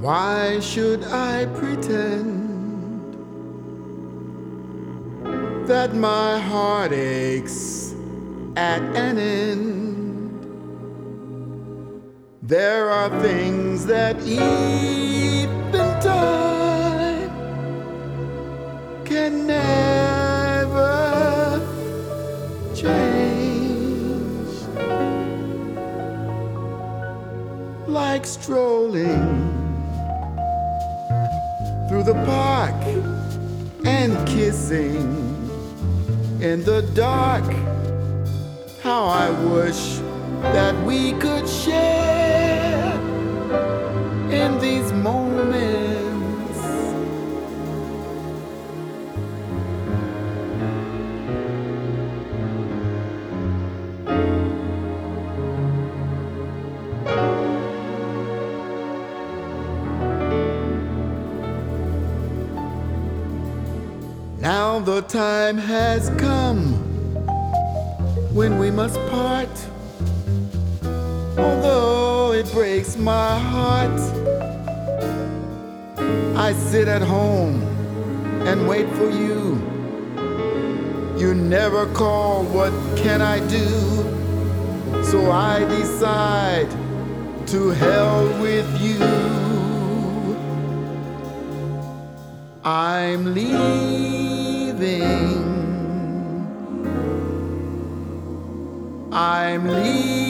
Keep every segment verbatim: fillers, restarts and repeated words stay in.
Why should I pretend that my heart aches at an end? There are things that even time can never change, like strolling through the park and kissing in the dark. How I wish that we could share in these moments. Now the time has come when we must part. Although it breaks my heart, I sit at home and wait for you. You never call, what can I do? So I decide to hell with you. I'm leaving. I'm leaving.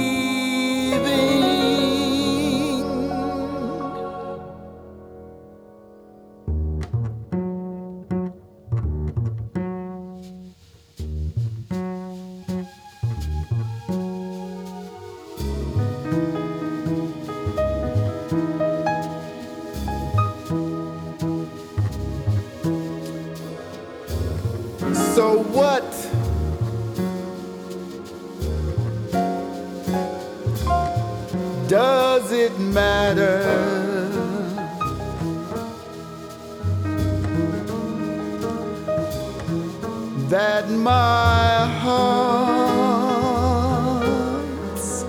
So what? Does it matter that my heart's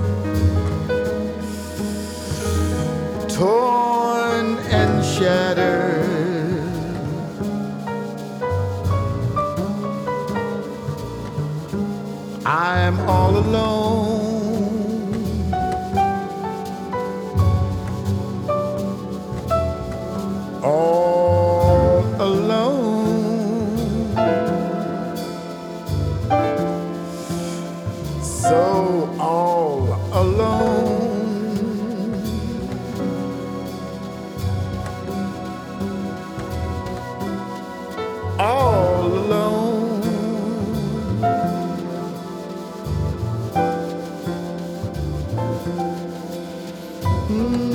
torn and shattered? I'm all alone. All alone. So all alone. All alone. Mm.